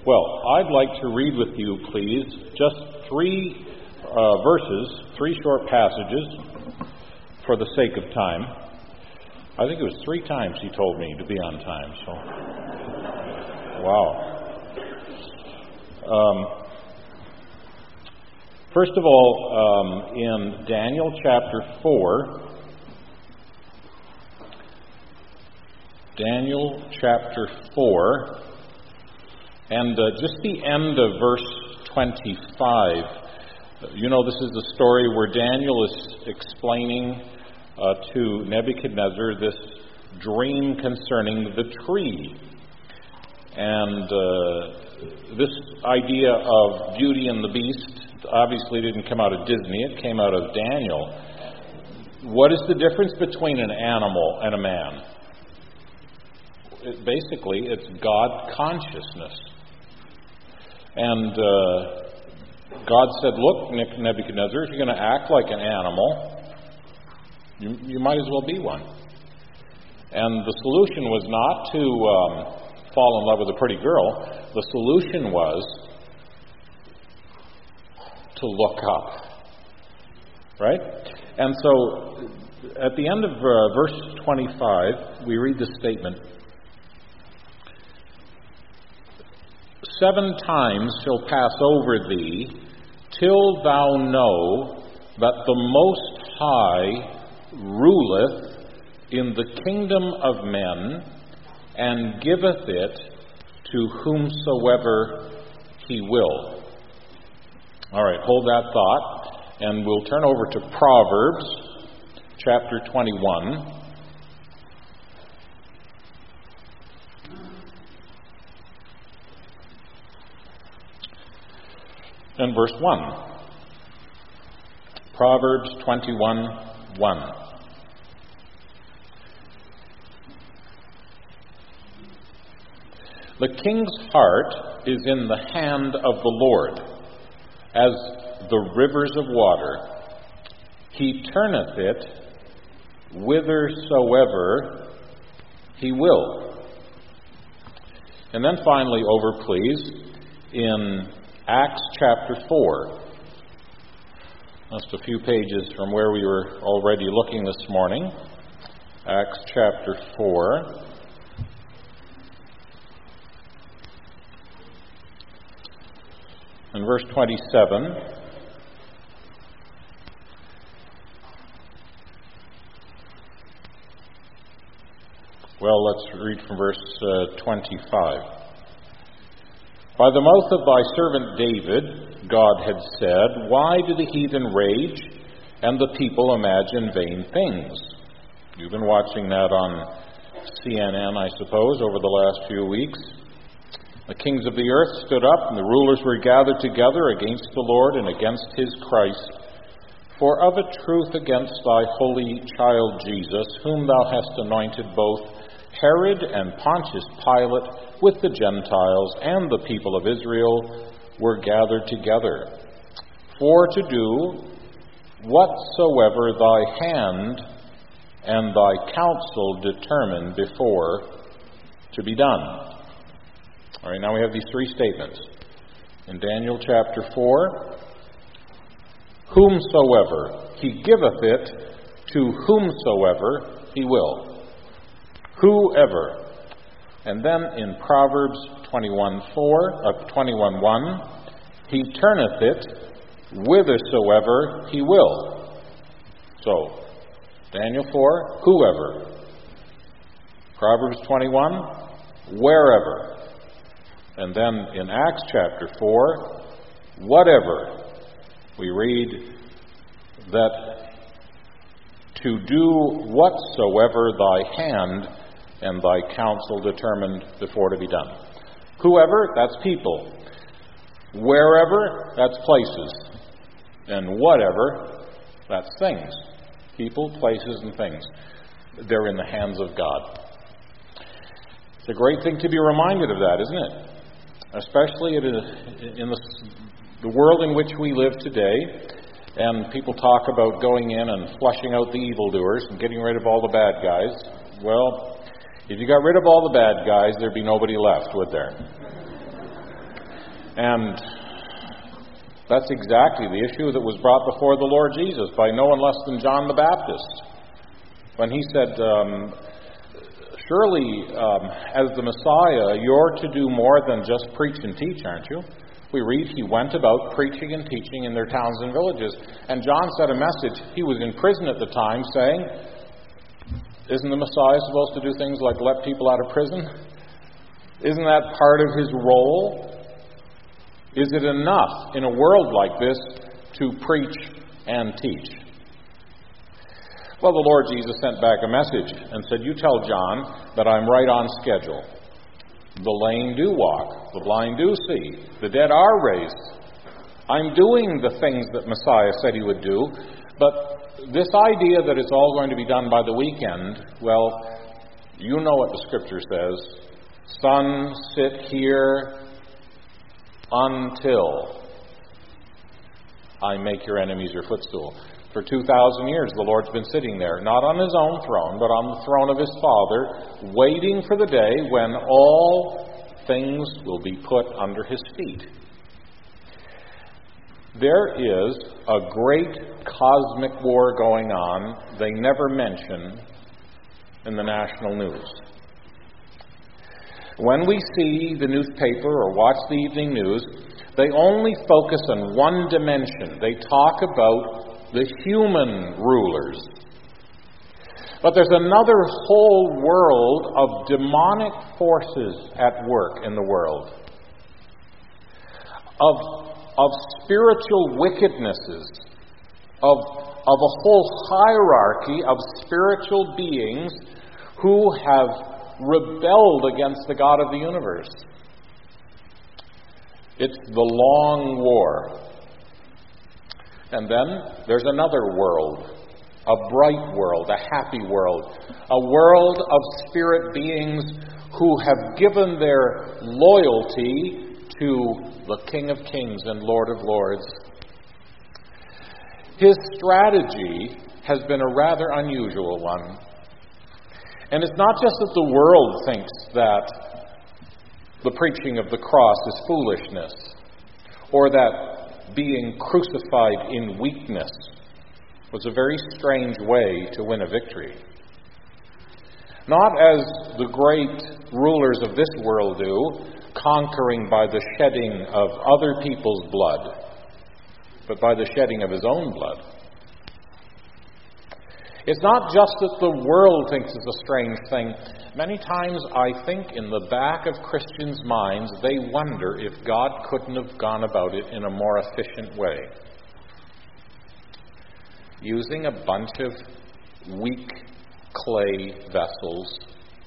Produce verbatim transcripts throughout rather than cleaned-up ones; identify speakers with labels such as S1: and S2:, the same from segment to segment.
S1: Well, I'd like to read with you, please, just three uh, verses, three short passages, for the sake of time. I think it was three times he told me to be on time, so... Wow. Um, first of all, um, in Daniel chapter four, Daniel chapter four, and uh, just the end of verse twenty-five. You know, this is the story where Daniel is explaining uh, to Nebuchadnezzar this dream concerning the tree. And uh, this idea of Beauty and the Beast obviously didn't come out of Disney, it came out of Daniel. What is the difference between an animal and a man? It, basically, it's God consciousness. And uh, God said, look, Nebuchadnezzar, if you're going to act like an animal, you, you might as well be one. And the solution was not to um, fall in love with a pretty girl. The solution was to look up. Right? And so, at the end of uh, verse twenty-five, we read this statement. Seven times shall pass over thee, till thou know that the Most High ruleth in the kingdom of men, and giveth it to whomsoever he will. All right, hold that thought, and we'll turn over to Proverbs chapter twenty-one. And verse one. Proverbs twenty-one, one. The king's heart is in the hand of the Lord, as the rivers of water. He turneth it whithersoever he will. And then finally over, please, in Acts chapter four. Just a few pages from where we were already looking this morning. Acts chapter four. And verse twenty-seven. Well, let's read from verse uh, twenty-five. By the mouth of thy servant David, God had said, why do the heathen rage, and the people imagine vain things? You've been watching that on C N N, I suppose, over the last few weeks. The kings of the earth stood up, and the rulers were gathered together against the Lord and against his Christ. For of a truth against thy holy child Jesus, whom thou hast anointed, both Herod and Pontius Pilate, with the Gentiles and the people of Israel, were gathered together, for to do whatsoever thy hand and thy counsel determined before to be done. All right, now we have these three statements. In Daniel chapter four, whomsoever, he giveth it to whomsoever he will. Whoever. And then in Proverbs twenty-one four, uh, twenty-one one, he turneth it whithersoever he will. So, Daniel four, whoever. Proverbs twenty-one, wherever. And then in Acts chapter four, whatever. We read that to do whatsoever thy hand and thy counsel determined before to be done. Whoever, that's people. Wherever, that's places. And whatever, that's things. People, places, and things. They're in the hands of God. It's a great thing to be reminded of that, isn't it? Especially in the, the world in which we live today, and people talk about going in and flushing out the evildoers and getting rid of all the bad guys. Well, if you got rid of all the bad guys, there'd be nobody left, would there? And that's exactly the issue that was brought before the Lord Jesus by no one less than John the Baptist, when he said, um, surely, um, as the Messiah, you're to do more than just preach and teach, aren't you? We read he went about preaching and teaching in their towns and villages. And John said a message. He was in prison at the time, saying, isn't the Messiah supposed to do things like let people out of prison? Isn't that part of his role? Is it enough in a world like this to preach and teach? Well, the Lord Jesus sent back a message and said, you tell John that I'm right on schedule. The lame do walk, the blind do see, the dead are raised. I'm doing the things that Messiah said he would do, but this idea that it's all going to be done by the weekend, well, you know what the Scripture says. Son, sit here until I make your enemies your footstool. For two thousand years, the Lord's been sitting there, not on his own throne, but on the throne of his Father, waiting for the day when all things will be put under his feet. There is a great cosmic war going on they never mention in the national news. When we see the newspaper or watch the evening news, they only focus on one dimension. They talk about the human rulers. But there's another whole world of demonic forces at work in the world. Of, of spiritual wickednesses. Of, of a whole hierarchy of spiritual beings who have rebelled against the God of the universe. It's the long war. And then there's another world, a bright world, a happy world, a world of spirit beings who have given their loyalty to the King of Kings and Lord of Lords. His strategy has been a rather unusual one. And it's not just that the world thinks that the preaching of the cross is foolishness, or that being crucified in weakness was a very strange way to win a victory. Not as the great rulers of this world do, conquering by the shedding of other people's blood, but by the shedding of his own blood. It's not just that the world thinks it's a strange thing. Many times I think in the back of Christians' minds they wonder if God couldn't have gone about it in a more efficient way. Using a bunch of weak clay vessels,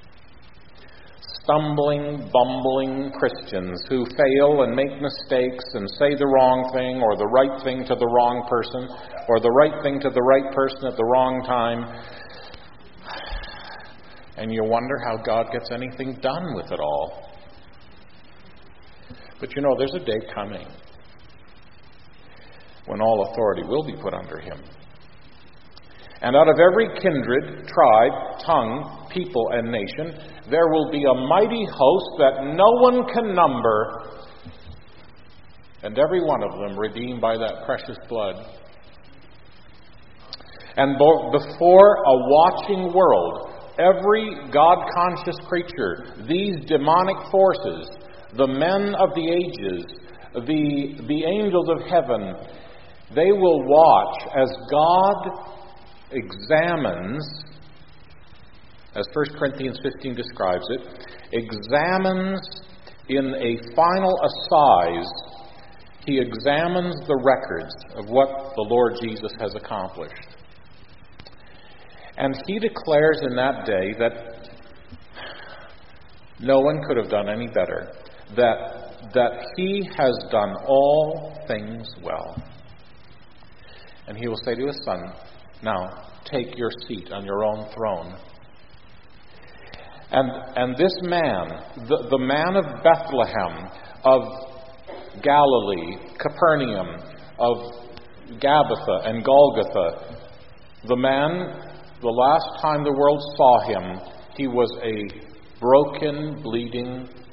S1: stumbling, bumbling Christians who fail and make mistakes and say the wrong thing or the right thing to the wrong person or the right thing to the right person at the wrong time. And you wonder how God gets anything done with it all. But you know, there's a day coming when all authority will be put under him. And out of every kindred, tribe, tongue, people, and nation, there will be a mighty host that no one can number, and every one of them redeemed by that precious blood. And before a watching world, every God-conscious creature, these demonic forces, the men of the ages, the, the angels of heaven, they will watch as God examines, as First Corinthians fifteen describes it, examines in a final assize, he examines the records of what the Lord Jesus has accomplished. And he declares in that day that no one could have done any better, that, that he has done all things well. And he will say to his son, now, take your seat on your own throne. And and this man, the, the man of Bethlehem, of Galilee, Capernaum, of Gabbatha and Golgotha, the man, the last time the world saw him, he was a broken, bleeding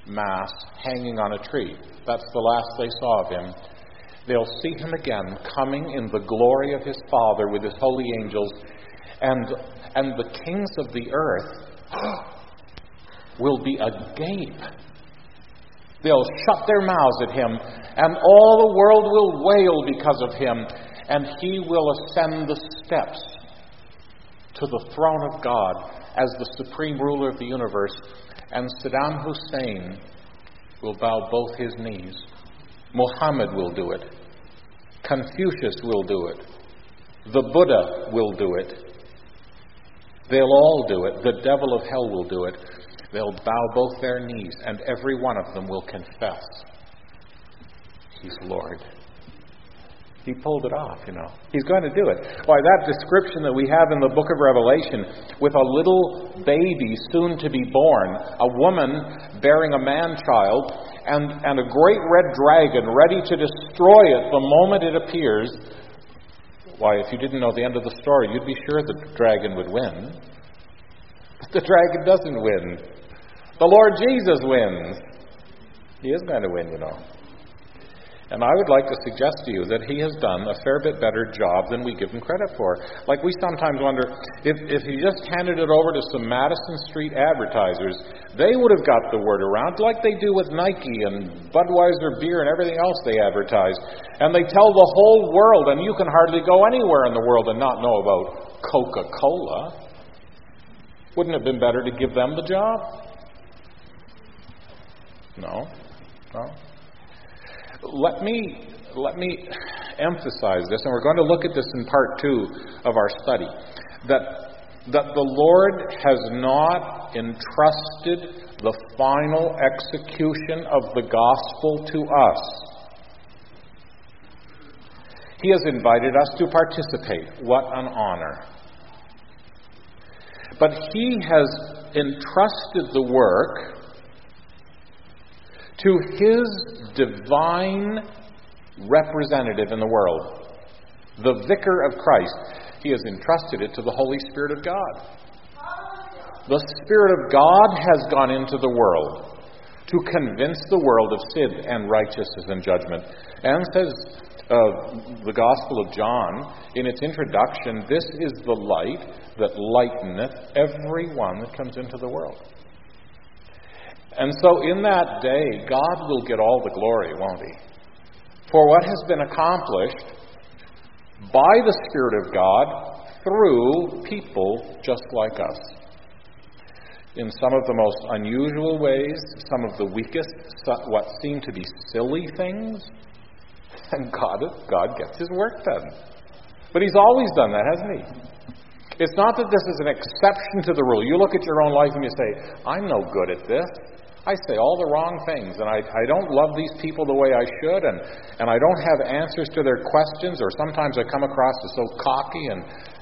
S1: Mass hanging on a tree. That's the last they saw of him. They'll see him again coming in the glory of his Father with his holy angels, and, and the kings of the earth will be agape. They'll shut their mouths at him, and all the world will wail because of him, and he will ascend the steps to the throne of God as the supreme ruler of the universe, and Saddam Hussein will bow both his knees. Muhammad will do it. Confucius will do it. The Buddha will do it. They'll all do it. The devil of hell will do it. They'll bow both their knees, and every one of them will confess He's Lord. He pulled it off, you know. He's going to do it. Why, that description that we have in the book of Revelation, with a little baby soon to be born, a woman bearing a man-child, and, and a great red dragon ready to destroy it the moment it appears. Why, if you didn't know the end of the story, you'd be sure the dragon would win. But the dragon doesn't win. The Lord Jesus wins. He is going to win, you know. And I would like to suggest to you that he has done a fair bit better job than we give him credit for. Like, we sometimes wonder, if, if he just handed it over to some Madison Street advertisers, they would have got the word around, like they do with Nike and Budweiser beer and everything else they advertise. And they tell the whole world, and you can hardly go anywhere in the world and not know about Coca-Cola. Wouldn't it have been better to give them the job? No. No. Let me let me emphasize this, and we're going to look at this in part two of our study, that that the Lord has not entrusted the final execution of the gospel to us. He has invited us to participate. What an honor. But He has entrusted the work to His divine representative in the world, the Vicar of Christ. He has entrusted it to the Holy Spirit of God. The Spirit of God has gone into the world to convince the world of sin and righteousness and judgment. And says uh, the Gospel of John in its introduction, "This is the light that lighteneth every one that comes into the world." And so in that day, God will get all the glory, won't He? For what has been accomplished by the Spirit of God through people just like us. In some of the most unusual ways, some of the weakest, what seem to be silly things, and God, God gets His work done. But He's always done that, hasn't He? It's not that this is an exception to the rule. You look at your own life and you say, I'm no good at this. I say all the wrong things, and I, I don't love these people the way I should, and, and I don't have answers to their questions, or sometimes I come across as so cocky, and,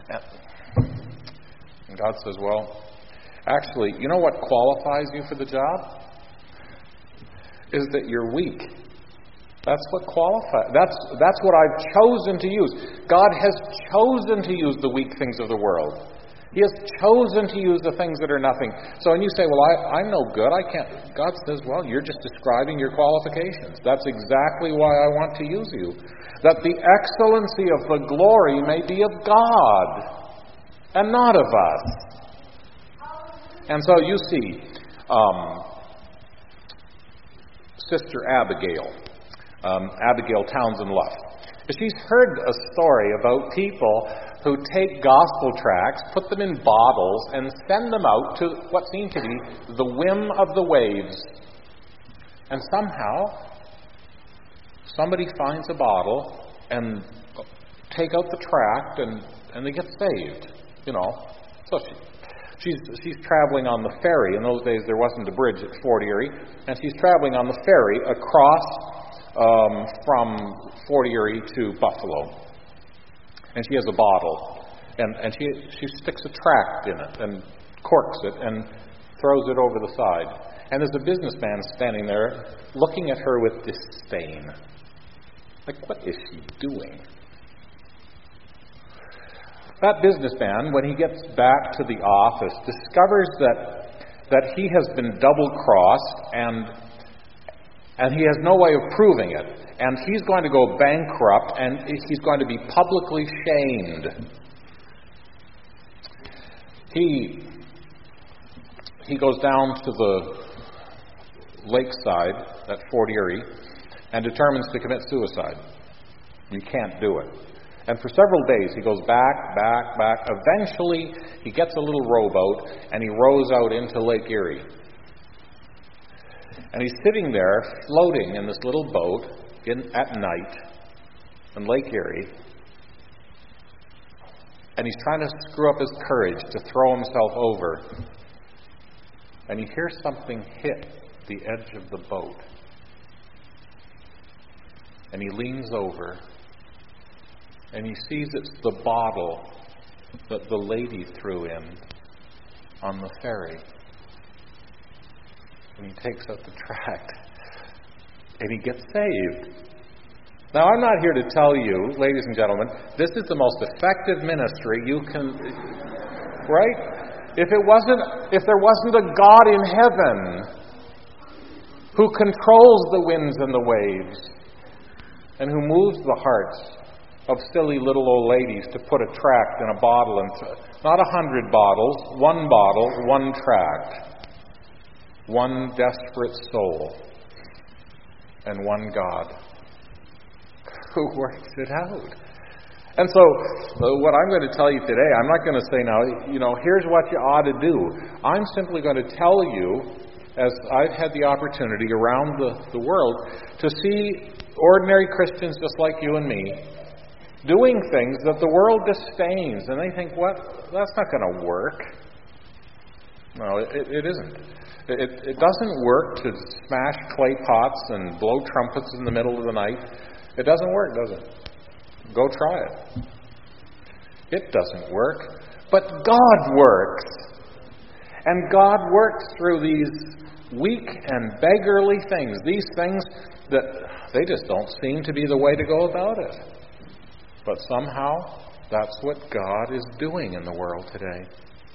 S1: and God says, well, actually, you know what qualifies you for the job? Is that you're weak. That's what qualifies. That's, that's what I've chosen to use. God has chosen to use the weak things of the world. He has chosen to use the things that are nothing. So when you say, well, I, I'm no good, I can't. God says, well, you're just describing your qualifications. That's exactly why I want to use you. That the excellency of the glory may be of God and not of us. And so you see, um, Sister Abigail, um, Abigail Townsend Luff. She's heard a story about people who take gospel tracts, put them in bottles, and send them out to what seem to be the whim of the waves. And somehow, somebody finds a bottle and take out the tract, and, and they get saved. You know. So she, she's she's traveling on the ferry. In those days, there wasn't a bridge at Fort Erie, and she's traveling on the ferry across um, from Fort Erie to Buffalo. And she has a bottle, and, and she she sticks a tract in it, and corks it, and throws it over the side. And there's a businessman standing there, looking at her with disdain. Like, what is she doing? That businessman, when he gets back to the office, discovers that that he has been double-crossed, and And he has no way of proving it. And he's going to go bankrupt, and he's going to be publicly shamed. He, he goes down to the lakeside at Fort Erie and determines to commit suicide. You can't do it. And for several days he goes back, back, back. Eventually he gets a little rowboat and he rows out into Lake Erie. And he's sitting there floating in this little boat in, at night in Lake Erie. And he's trying to screw up his courage to throw himself over. And he hears something hit the edge of the boat. And he leans over and he sees it's the bottle that the lady threw in on the ferry. And he takes out the tract and he gets saved. Now, I'm not here to tell you, ladies and gentlemen, this is the most effective ministry you can, right? If it wasn't, if there wasn't a God in heaven who controls the winds and the waves and who moves the hearts of silly little old ladies to put a tract in a bottle, and th- not a hundred bottles, one bottle, one tract, one desperate soul, and one God who works it out. And so, uh, what I'm going to tell you today, I'm not going to say now, you know, here's what you ought to do. I'm simply going to tell you, as I've had the opportunity around the, the world, to see ordinary Christians just like you and me doing things that the world disdains. And they think, what? That's not going to work. No, it, it isn't. It, it doesn't work to smash clay pots and blow trumpets in the middle of the night. It doesn't work, does it? Go try it. It doesn't work. But God works. And God works through these weak and beggarly things. These things that they just don't seem to be the way to go about it. But somehow, that's what God is doing in the world today.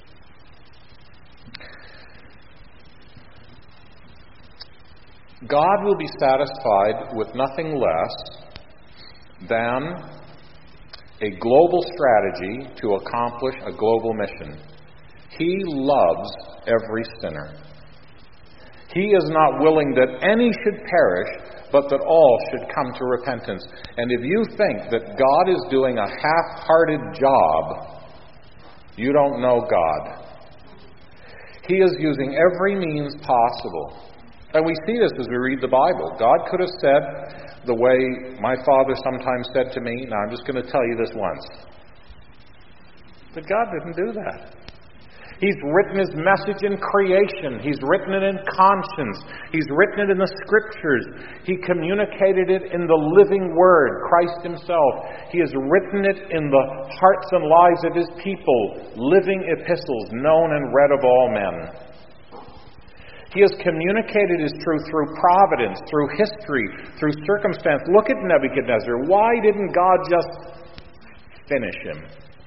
S1: God will be satisfied with nothing less than a global strategy to accomplish a global mission. He loves every sinner. He is not willing that any should perish, but that all should come to repentance. And if you think that God is doing a half-hearted job, you don't know God. He is using every means possible. And we see this as we read the Bible. God could have said the way my father sometimes said to me, now I'm just going to tell you this once. But God didn't do that. He's written His message in creation. He's written it in conscience. He's written it in the Scriptures. He communicated it in the living Word, Christ Himself. He has written it in the hearts and lives of His people, living epistles known and read of all men. He has communicated His truth through providence, through history, through circumstance. Look at Nebuchadnezzar. Why didn't God just finish him?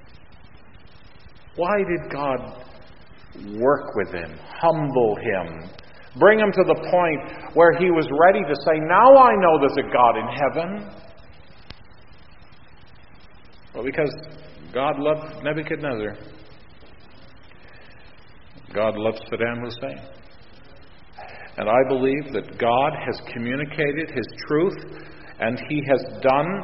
S1: Why did God work with him, humble him, bring him to the point where he was ready to say, now I know there's a God in heaven? Well, because God loved Nebuchadnezzar. God loves Saddam Hussein. And I believe that God has communicated His truth, and He has done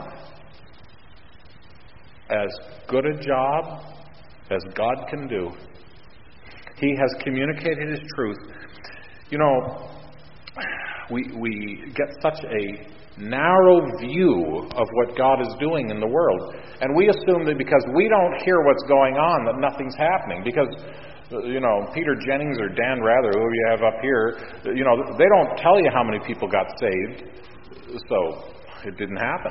S1: as good a job as God can do. He has communicated His truth. You know, we we get such a narrow view of what God is doing in the world. And we assume that because we don't hear what's going on, that nothing's happening. Because, you know, Peter Jennings or Dan Rather, who you have up here, you know, they don't tell you how many people got saved. So, it didn't happen.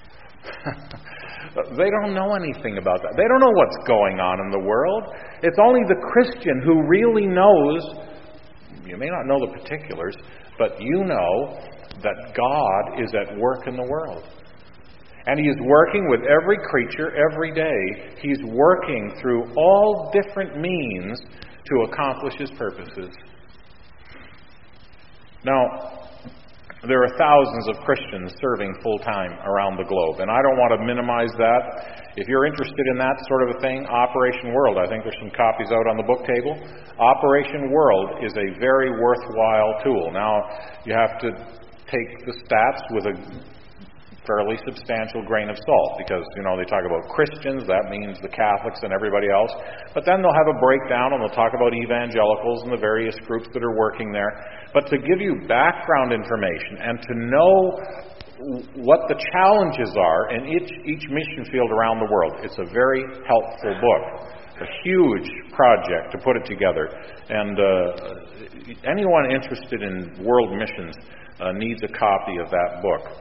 S1: They don't know anything about that. They don't know what's going on in the world. It's only the Christian who really knows. You may not know the particulars, but you know that God is at work in the world. And He is working with every creature every day. He's working through all different means to accomplish His purposes. Now, There are thousands of Christians serving full-time around the globe, and I don't want to minimize that. If you're interested in that sort of a thing, Operation World, I think there's some copies out on the book table. Operation World is a very worthwhile tool. Now, you have to take the stats with a fairly substantial grain of salt, because, you know, they talk about Christians, that means the Catholics and everybody else, but then they'll have a breakdown and they'll talk about evangelicals and the various groups that are working there. But to give you background information and to know what the challenges are in each, each mission field around the world, it's a very helpful book. A huge project to put it together, and uh, anyone interested in world missions uh, needs a copy of that book.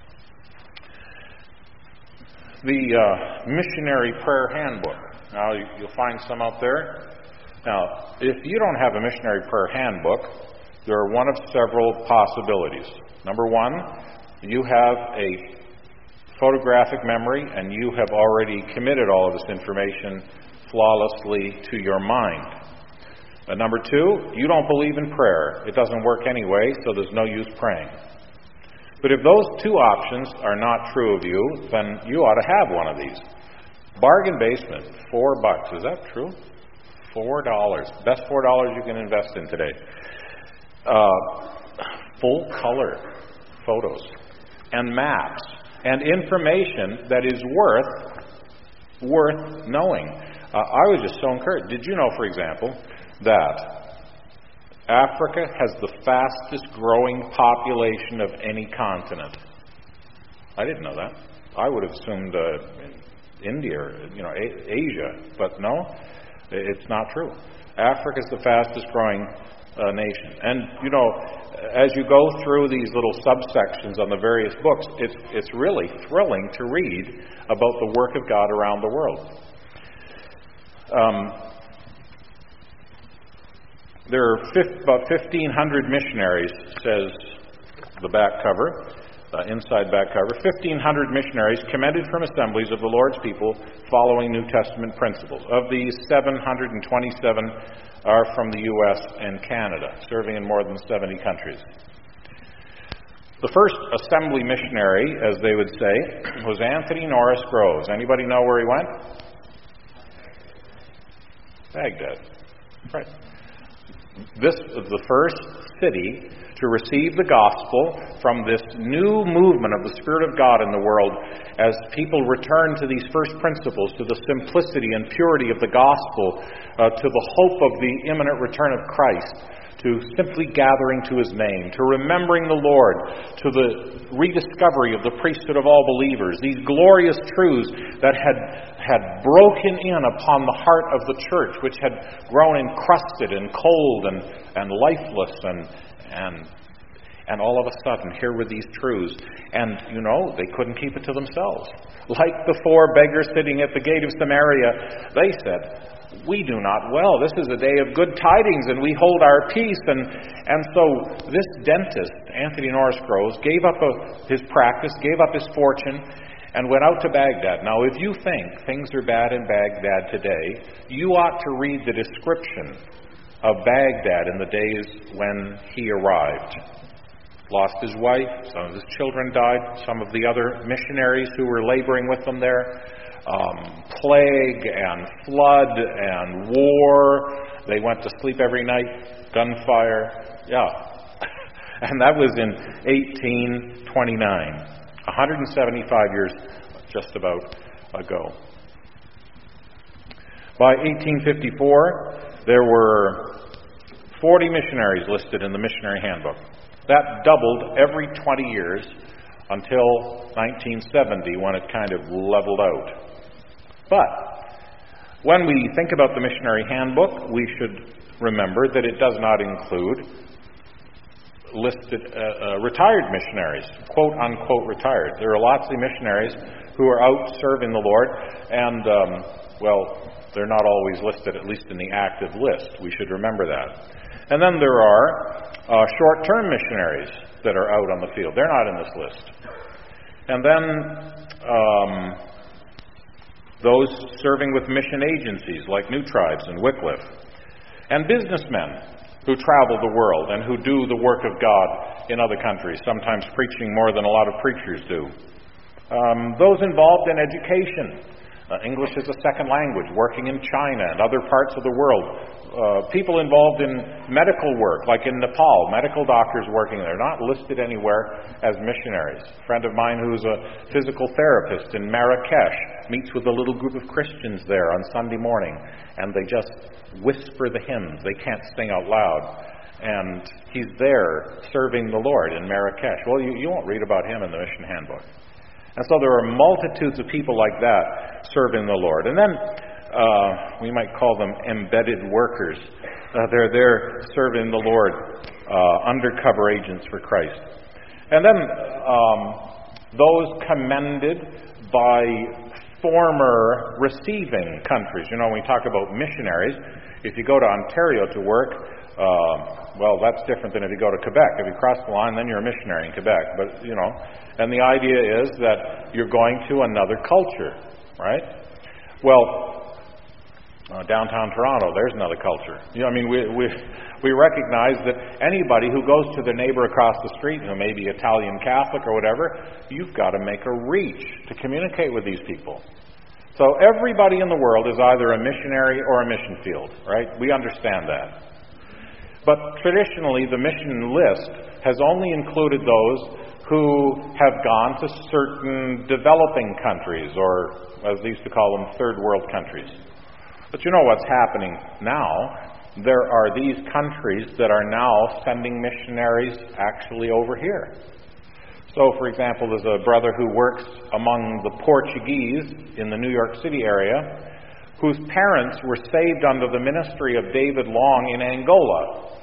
S1: The uh, Missionary Prayer Handbook. Now, you'll find some out there. Now, if you don't have a Missionary Prayer Handbook, there are one of several possibilities. Number one, you have a photographic memory and you have already committed all of this information flawlessly to your mind. Uh, number two, you don't believe in prayer. It doesn't work anyway, so there's no use praying. But if those two options are not true of you, then you ought to have one of these. Bargain basement, four bucks. Is that true? Four dollars. Best four dollars you can invest in today. Uh, full color photos and maps and information that is worth worth knowing. Uh, I was just so encouraged. Did you know, for example, that Africa has the fastest growing population of any continent? I didn't know that. I would have assumed uh, India or, you know, A- Asia, but no, it's not true. Africa is the fastest growing uh, nation. And, you know, as you go through these little subsections on the various books, it's, it's really thrilling to read about the work of God around the world. Um, There are about fifteen hundred missionaries, says the back cover, uh, inside back cover, fifteen hundred missionaries commended from assemblies of the Lord's people following New Testament principles. Of these, seven hundred twenty-seven are from the U S and Canada, serving in more than seventy countries. The first assembly missionary, as they would say, was Anthony Norris Groves. Anybody know where he went? Baghdad. Right. This was the first city to receive the gospel from this new movement of the Spirit of God in the world as people return to these first principles, to the simplicity and purity of the gospel, uh, to the hope of the imminent return of Christ, to simply gathering to His name, to remembering the Lord, to the rediscovery of the priesthood of all believers, these glorious truths that had, had broken in upon the heart of the church, which had grown encrusted and cold and, and lifeless, and, and, and all of a sudden, here were these truths. And, you know, they couldn't keep it to themselves. Like the four beggars sitting at the gate of Samaria, they said, "We do not well. This is a day of good tidings, and we hold our peace." And and so this dentist, Anthony Norris Groves, gave up a, his practice, gave up his fortune, and went out to Baghdad. Now, if you think things are bad in Baghdad today, you ought to read the description of Baghdad in the days when he arrived. Lost his wife, some of his children died, some of the other missionaries who were laboring with them there. Um, plague and flood and war. They went to sleep every night. Gunfire. Yeah. And that was in eighteen twenty-nine. one hundred seventy-five years just about ago. By eighteen fifty-four, there were forty missionaries listed in the Missionary Handbook. That doubled every twenty years until nineteen seventy, when it kind of leveled out. But when we think about the Missionary Handbook, we should remember that it does not include listed uh, uh, retired missionaries, quote unquote retired. There are lots of missionaries who are out serving the Lord, and um, well, they're not always listed, at least in the active list. We should remember that. And then there are uh, short-term missionaries that are out on the field. They're not in this list. And then um, those serving with mission agencies like New Tribes and Wycliffe. And businessmen who travel the world and who do the work of God in other countries, sometimes preaching more than a lot of preachers do. Um, those involved in education. Uh, English is a second language, working in China and other parts of the world. Uh, people involved in medical work, like in Nepal, medical doctors working there, not listed anywhere as missionaries. A friend of mine who's a physical therapist in Marrakesh meets with a little group of Christians there on Sunday morning, and they just whisper the hymns. They can't sing out loud. And he's there serving the Lord in Marrakesh. Well, you, you won't read about him in the Mission Handbook. And so there are multitudes of people like that serving the Lord. And then uh, we might call them embedded workers. Uh, they're there serving the Lord, uh, undercover agents for Christ. And then um, those commended by former receiving countries. You know, when we talk about missionaries, if you go to Ontario to work, uh, well, that's different than if you go to Quebec. If you cross the line, then you're a missionary in Quebec. But, you know, and the idea is that you're going to another culture, right? Well, uh, downtown Toronto, there's another culture. You know, I mean, we, we we recognize that anybody who goes to their neighbor across the street, who may be Italian Catholic or whatever, you've got to make a reach to communicate with these people. So everybody in the world is either a missionary or a mission field, right? We understand that. But traditionally, the mission list has only included those who have gone to certain developing countries, or as they used to call them, third world countries. But you know what's happening now? There are these countries that are now sending missionaries actually over here. So, for example, there's a brother who works among the Portuguese in the New York City area, whose parents were saved under the ministry of David Long in Angola.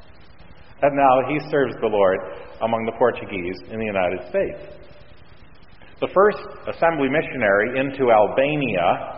S1: And now he serves the Lord among the Portuguese in the United States. The first assembly missionary into Albania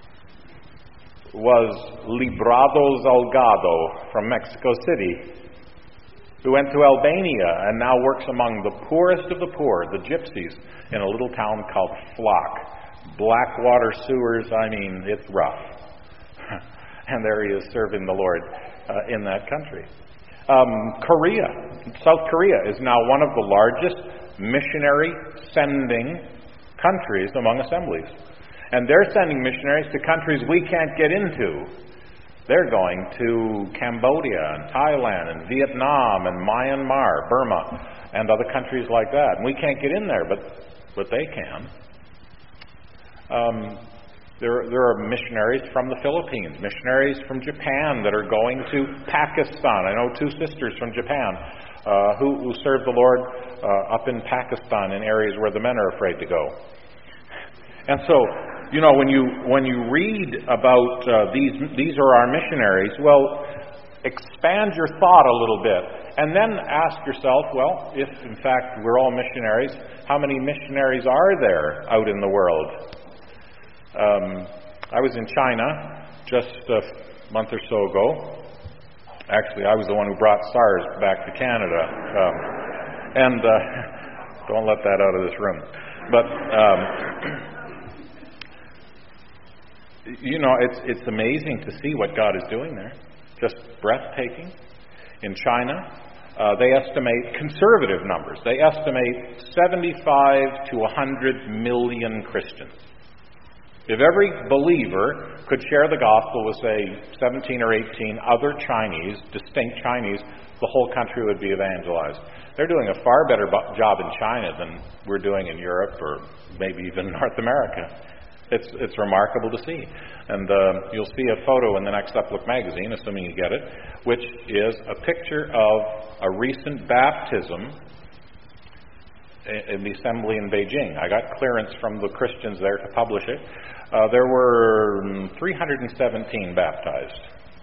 S1: was Librado Salgado from Mexico City, who went to Albania and now works among the poorest of the poor, the gypsies, in a little town called Flock. Blackwater sewers, I mean, it's rough. And there he is serving the Lord uh, in that country. Um, Korea, South Korea is now one of the largest missionary sending countries among assemblies. And they're sending missionaries to countries we can't get into. They're going to Cambodia and Thailand and Vietnam and Myanmar, Burma, and other countries like that. And we can't get in there, but but they can. Um, there, there are missionaries from the Philippines, missionaries from Japan that are going to Pakistan. I know two sisters from Japan uh, who, who serve the Lord uh, up in Pakistan in areas where the men are afraid to go. And so, you know, when you when you read about uh, these these are our missionaries, well, expand your thought a little bit, and then ask yourself, well, if in fact we're all missionaries, how many missionaries are there out in the world? Um, I was in China just a month or so ago. Actually, I was the one who brought SARS back to Canada, um, and uh, don't let that out of this room. But um, you know, it's it's amazing to see what God is doing there. Just breathtaking. In China, uh, they estimate conservative numbers. They estimate seventy-five to one hundred million Christians. If every believer could share the gospel with, say, seventeen or eighteen other Chinese, distinct Chinese, the whole country would be evangelized. They're doing a far better job in China than we're doing in Europe or maybe even North America. It's it's remarkable to see. And uh, you'll see a photo in the next Uplook magazine, assuming you get it, which is a picture of a recent baptism in the assembly in Beijing. I got clearance from the Christians there to publish it. Uh, there were three hundred seventeen baptized.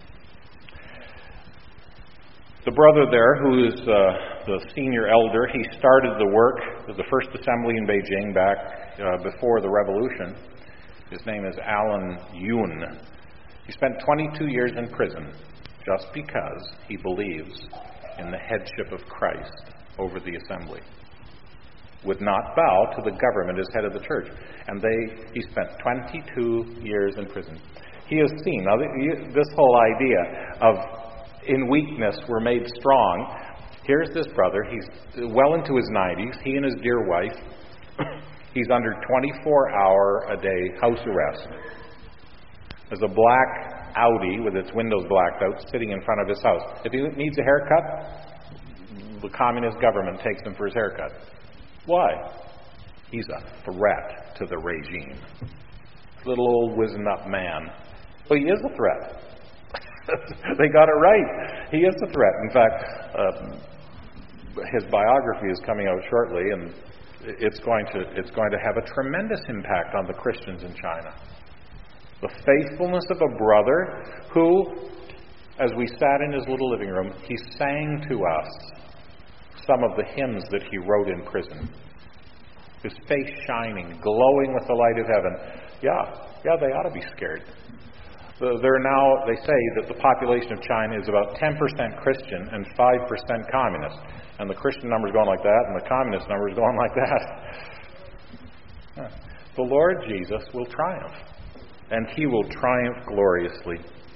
S1: The brother there, who is uh, the senior elder, he started the work of the first assembly in Beijing back uh, before the revolution. His name is Alan Yun. He spent twenty-two years in prison just because he believes in the headship of Christ over the assembly. Would not bow to the government as head of the church. And they he spent twenty-two years in prison. He has seen, now this whole idea of in weakness were made strong. Here's this brother. He's well into his nineties. He and his dear wife. He's under twenty-four hour a day house arrest. There's a black Audi with its windows blacked out sitting in front of his house. If he needs a haircut, the communist government takes him for his haircut. Why? He's a threat to the regime. Little old wizened up man. Well, he is a threat. They got it right. He is a threat. In fact, um, his biography is coming out shortly, and it's going to it's going to have a tremendous impact on the Christians in China. The faithfulness of a brother who, as we sat in his little living room, he sang to us some of the hymns that he wrote in prison. His face shining, glowing with the light of heaven. Yeah, yeah, they ought to be scared. They're now, they say that the population of China is about ten percent Christian and five percent communist. And the Christian number is going like that, and the communist number is going like that. The Lord Jesus will triumph. And he will triumph gloriously.